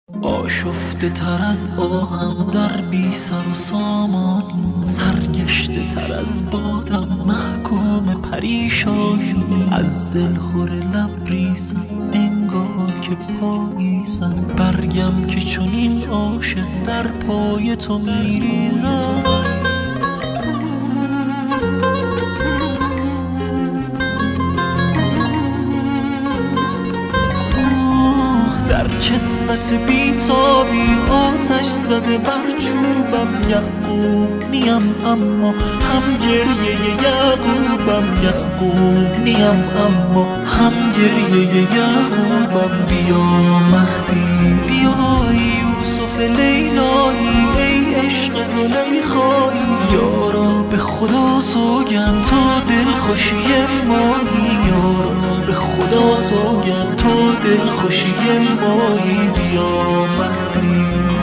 آشفته تر از آهم در بی سر و سامان، سرگشته تر از بادم محکوم پریشانی. از دلخور لبریزم انگار که پاییزم، برگم که چنین عاشق در پای تو میریزم. در کسوت بیتابی آتش زده بر چوبم. یعقوب نیم اما هم گریه یعقوبم، یعقوب نیم اما هم گریه یعقوبم. بیا مهدی بیا یوسف لیلایی، ای عشق زلیخایی. یارا به خدا سوگند تو دلخوشی مایی، یارا به خدا سوگند تو دلخوشی مایی. بیا مهدی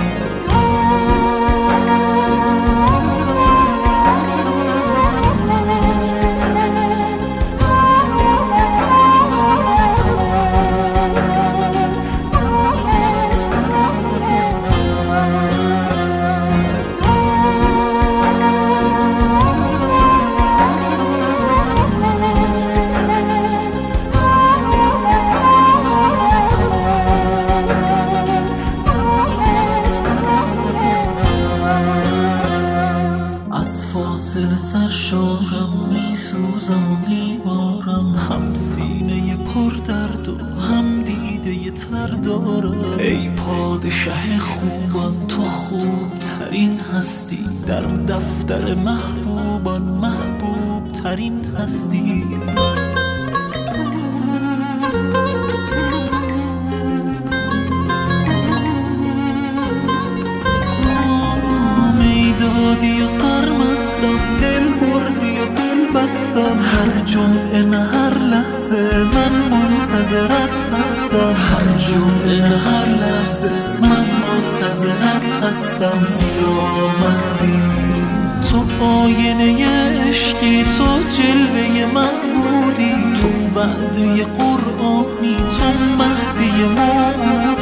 فاصله سرشارم، میسوزم و میبارم. هم سینه پر درد و هم دیده تر دارم. ای پادشه خوبان تو خوب ترین هستی، در دفتر محبوبان محبوب ترین هستی. میدادی و سرمستم، دل بردی و دل بستم. هر جمعه نه هر لحظه من منتظرت هستم، هر جمعه نه هر لحظه من منتظرت هستم. یا مهدی تو آینه عشقی، تو جلوه محمودی، تو وعده قرآنی، تو مهدی موعودی.